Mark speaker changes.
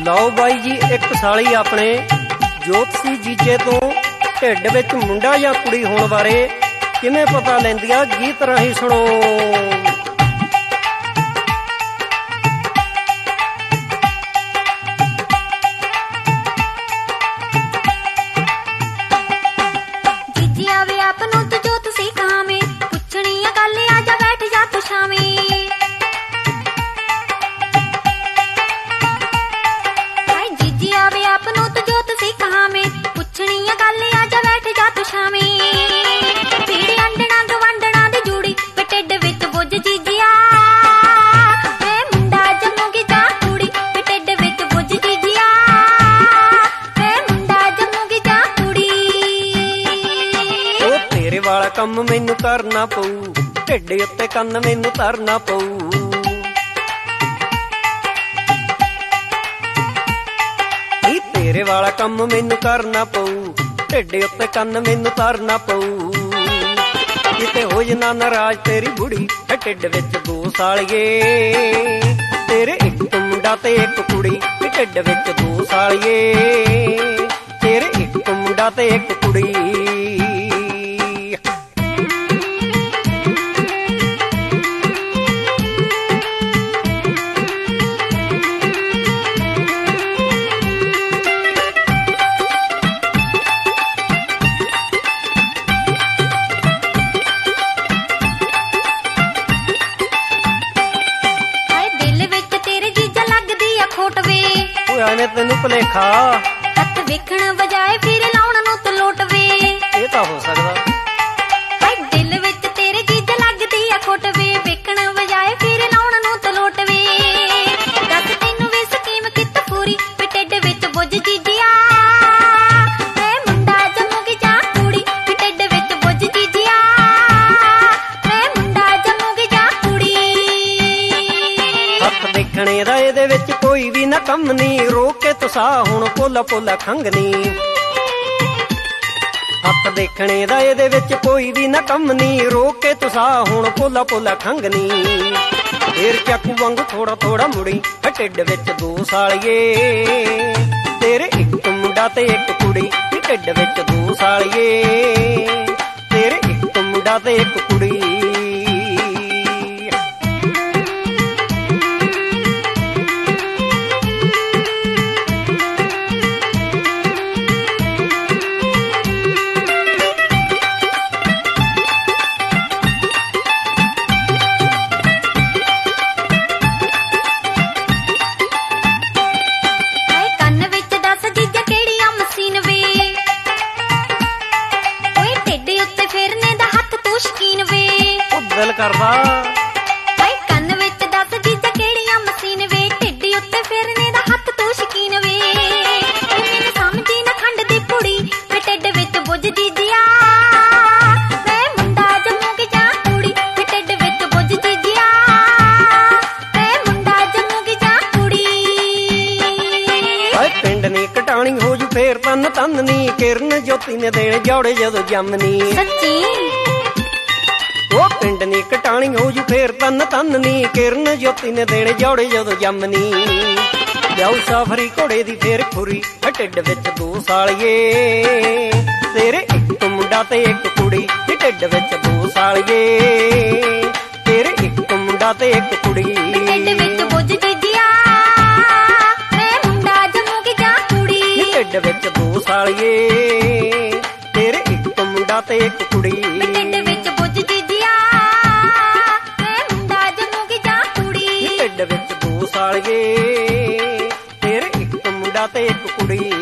Speaker 1: ਲਓ ਬਾਈ ਜੀ, ਇੱਕ ਸਾਲੀ ਆਪਣੇ ਜੋਤਸੀ ਜੀਜੇ ਤੋਂ ਢਿੱਡ ਵਿੱਚ ਮੁੰਡਾ ਜਾਂ ਕੁੜੀ ਹੋਣ ਬਾਰੇ ਕਿਵੇਂ ਪਤਾ ਲੈਂਦੀ ਆ, ਗੀਤ ਰਾਹੀਂ ਸੁਣੋ। ਵਾਲਾ ਕੰਮ ਮੈਨੂੰ ਕਰਨਾ ਪਊ, ਢਿੱਡ ਉੱਤੇ ਕੰਨ ਮੈਨੂੰ ਧਰਨਾ ਪਊ। ਨੀ ਤੇਰੇ ਵਾਲਾ ਕੰਮ ਮੈਨੂੰ ਕਰਨਾ ਪਊ, ਢਿੱਡ ਉੱਤੇ ਕੰਨ ਮੈਨੂੰ ਧਰਨਾ ਪਊ। ਕਿਤੇ ਹੋ ਜਾਣਾ ਨਾਰਾਜ਼ ਤੇਰੀ ਬੁੜੀ, ਢਿੱਡ ਵਿੱਚ 2 ਸਾਲੀਏ। ਤੇਰੇ ਇੱਕ ਮੁੰਡਾ ਤੇ ਇੱਕ ਕੁੜੀ, ਢਿੱਡ ਵਿੱਚ 2 ਸਾਲੀਏ। ਤੇਰੇ ਇੱਕ ਮੁੰਡਾ ਤੇ ਇੱਕ ਕੁੜੀ। ਐਵੇਂ ਤੈਨੂੰ ਭੁਲੇਖਾ,
Speaker 2: ਹੱਥ ਵੇਖਣ ਬਜਾਏ ਫਿਰ ਲਾਉਣ ਨੂੰ ਤੂੰ ਲੋਟ ਵੇ।
Speaker 1: ਇਹ ਤਾਂ ਹੋ ਸਕਦਾ।
Speaker 2: ਹਾਏ ਦਿਲ ਵਿੱਚ ਤੇਰੇ ਜੀਜ ਲੱਗਦੀ ਆ ਖੋਟ ਵੇ, ਵੇਖਣ ਬਜਾਏ ਫਿਰ ਲਾਉਣ ਨੂੰ ਤੂੰ ਲੋਟ ਵੇ। ਦੱਸ ਤੈਨੂੰ ਵੀ ਸਕੀਮ ਕਿੱਤ ਪੂਰੀ, ਵੀ ਢਿੱਡ ਵਿੱਚ ਬੁੱਝ ਜੀਜਿਆ। ਏ ਮੁੰਡਾ ਜੰਮੂਗੀ ਜਾਂ ਕੁੜੀ, ਵੀ ਢਿੱਡ ਵਿੱਚ ਬੁੱਝ ਜੀਜਿਆ। ਏ ਮੁੰਡਾ ਜੰਮੂਗੀ ਜਾਂ ਕੁੜੀ।
Speaker 1: ਹੱਥ ਦੇਖਣੇ ਦਾ ਇਹਦੇ ਵਿੱਚ ਕੋਈ ਵੀ ਨਾ ਕੰਮ ਨੀ, ਰੋਕ ਕੇ ਤੁਸਾ ਹੁਣ ਪੋਲਾ ਪੋਲਾ ਖੰਗਨੀ। ਹੱਥ ਦੇਖਣੇ ਦਾ ਇਹਦੇ ਵਿੱਚ ਕੋਈ ਵੀ ਨਾ ਕੰਮ ਨੀ, ਰੋਕ ਕੇ ਤੁਸਾ ਹੁਣ ਪੋਲਾ ਪੋਲਾ ਖੰਗਨੀ। ਫੇਰ ਚਾਕੂ ਵਾਂਗੂ ਥੋੜਾ ਥੋੜਾ ਮੁੜੀ, ਢਿੱਡ ਵਿੱਚ 2 ਸਾਲੀਏ। ਤੇਰੇ ਇੱਕ ਮੁੰਡਾ ਤੇ ਇੱਕ ਕੁੜੀ, ਢਿੱਡ ਵਿੱਚ 2 ਸਾਲੀਏ। ਤੇਰੇ ਇੱਕ ਮੁੰਡਾ ਤੇ ਇੱਕ ਕੁੜੀ। ਦਿਲ ਕਰਦਾ
Speaker 2: ਹਾਏ ਕੰਨ ਵਿੱਚ ਦੱਸ ਜੀਜਾ ਕਿਹੜੀਆਂ ਮਸ਼ੀਨ ਵੇ, ਢਿੱਡ ਉੱਤੇ ਫਿਰਨੇ ਦਾ ਹੱਥ ਤੂੰ ਸ਼ਕੀਨ ਵੇ। ਮੈਨੂੰ ਸਮਝੀ ਨਾ ਖੰਡ ਦੀ ਪੁੜੀ, ਵੇ ਢਿੱਡ ਵਿੱਚ ਬੁੱਝ ਜੀਜਿਆ। ਵੇ ਮੁੰਡਾ ਜੰਮੂਗੀ ਜਾਂ ਕੁੜੀ, ਵੇ ਢਿੱਡ ਵਿੱਚ ਬੁੱਝ ਜੀਜਿਆ। ਵੇ ਮੁੰਡਾ ਜੰਮੂਗੀ ਜਾਂ ਕੁੜੀ।
Speaker 1: ਹਾਏ ਪਿੰਡ ਨੀ ਕਟਾਣੀ ਹੋ ਜੂ ਫੇਰ ਤਨ ਤਨ ਨੀ, ਕਿਰਨ ਜੋਤੀ ਨੇ ਦੇਣੇ ਜੋੜੇ ਜਦੋਂ ਜੰਮਨੀ।
Speaker 2: ਸੱਚੀ
Speaker 1: ਉਹ ਪਿੰਡ ਨੀ ਕਟਾਣੀ ਹੋ ਜੂ ਫੇਰ ਤਨ ਤਨ ਨੀ, ਕਿਰਨ ਜੋਤੀ ਨੇ ਦੇਣੇ ਜੋੜੇ ਜਦੋਂ ਜੰਮਨੀ। ਲਿਆਉ ਸਾਫਰੀ ਘੋੜੇ ਦੀ ਫੇਰ ਖੁਰੀ, ਢਿੱਡ ਵਿੱਚ 2 ਸਾਲੀਏ। ਤੇਰੇ ਇੱਕ ਮੁੰਡਾ ਤੇ ਇੱਕ ਕੁੜੀ, ਢਿੱਡ ਵਿੱਚ 2 ਸਾਲੀਏ। ਤੇਰੇ ਇੱਕ ਮੁੰਡਾ ਤੇ ਇੱਕ ਕੁੜੀ।
Speaker 2: ਢਿੱਡ ਵਿੱਚ ਬੁੱਝ ਜੀਜਿਆ। ਵੇ ਮੁੰਡਾ ਜੰਮੂਗੀ ਜਾਂ ਕੁੜੀ,
Speaker 1: ਢਿੱਡ ਵਿੱਚ 2 ਸਾਲੀਏ। ਤੇਰੇ ਇੱਕ ਮੁੰਡਾ ਤੇ ਇੱਕ ਕੁੜੀ।
Speaker 2: ਢਿੱਡ ਵਿੱਚ ਬੁੱਝ ਜੀਜਿਆ। ਵੇ ਮੁੰਡਾ ਜੰਮੂਗੀ ਜਾਂ ਕੁੜੀ,
Speaker 1: ਢਿੱਡ ਵਿੱਚ 2 ਸਾਲੀਏ। ਤੇਰੇ ਇੱਕ ਮੁੰਡਾ ਤੇ ਇੱਕ ਕੁੜੀ।